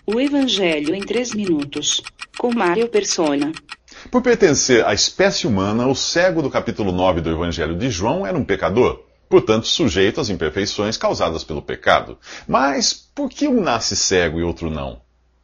O Evangelho em 3 minutos, com Mário Persona. Por pertencer à espécie humana, o cego do capítulo 9 do Evangelho de João era um pecador, portanto sujeito às imperfeições causadas pelo pecado. Mas por que um nasce cego e outro não?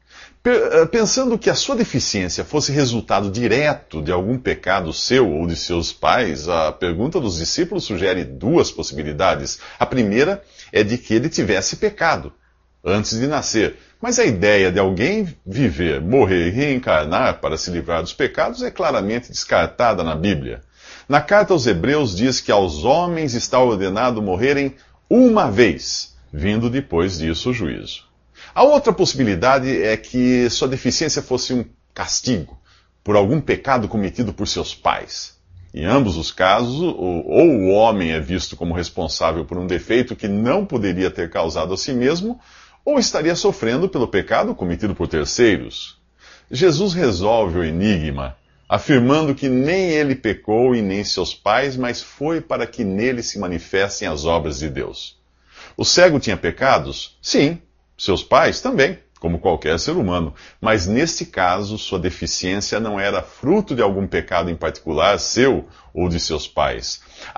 Pensando que a sua deficiência fosse resultado direto de algum pecado seu ou de seus pais, a pergunta dos discípulos sugere duas possibilidades. A primeira é de que ele tivesse pecado antes de nascer. Mas a ideia de alguém viver, morrer e reencarnar para se livrar dos pecados é claramente descartada na Bíblia. Na carta aos Hebreus diz que aos homens está ordenado morrerem uma vez, vindo depois disso o juízo. A outra possibilidade é que sua deficiência fosse um castigo por algum pecado cometido por seus pais. Em ambos os casos, ou o homem é visto como responsável por um defeito que não poderia ter causado a si mesmo, ou estaria sofrendo pelo pecado cometido por terceiros. Jesus resolve o enigma, afirmando que nem ele pecou e nem seus pais, mas foi para que nele se manifestem as obras de Deus. O cego tinha pecados? Sim. Seus pais também, como qualquer ser humano. Mas neste caso, sua deficiência não era fruto de algum pecado em particular, seu ou de seus pais.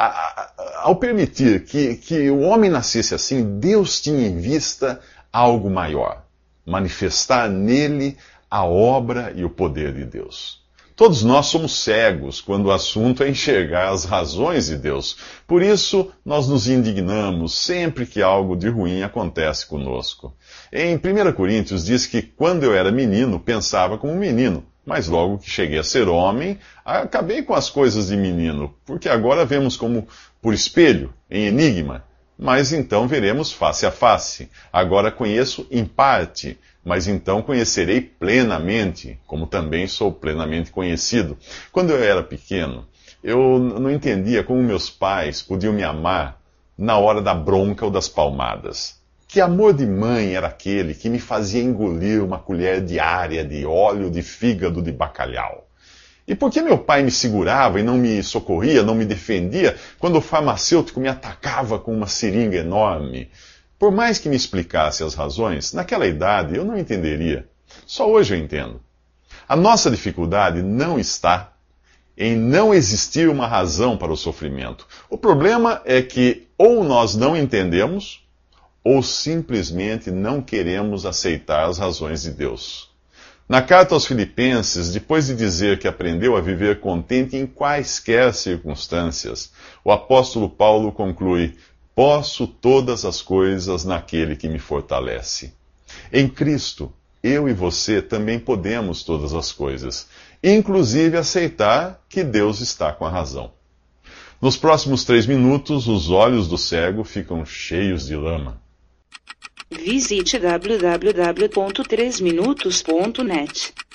Ao permitir que o homem nascesse assim, Deus tinha em vista algo maior, manifestar nele a obra e o poder de Deus. Todos nós somos cegos quando o assunto é enxergar as razões de Deus. Por isso, nós nos indignamos sempre que algo de ruim acontece conosco. Em 1 Coríntios diz que quando eu era menino, pensava como menino, mas logo que cheguei a ser homem, acabei com as coisas de menino, porque agora vemos como por espelho, em enigma. Mas então veremos face a face. Agora conheço em parte, mas então conhecerei plenamente, como também sou plenamente conhecido. Quando eu era pequeno, eu não entendia como meus pais podiam me amar na hora da bronca ou das palmadas. Que amor de mãe era aquele que me fazia engolir uma colher diária de óleo de fígado de bacalhau? E por que meu pai me segurava e não me socorria, não me defendia, quando o farmacêutico me atacava com uma seringa enorme? Por mais que me explicasse as razões, naquela idade eu não entenderia. Só hoje eu entendo. A nossa dificuldade não está em não existir uma razão para o sofrimento. O problema é que ou nós não entendemos, ou simplesmente não queremos aceitar as razões de Deus. Na carta aos Filipenses, depois de dizer que aprendeu a viver contente em quaisquer circunstâncias, o apóstolo Paulo conclui: posso todas as coisas naquele que me fortalece. Em Cristo, eu e você também podemos todas as coisas, inclusive aceitar que Deus está com a razão. Nos próximos 3 minutos, os olhos do cego ficam cheios de lama. Visite www.3minutos.net.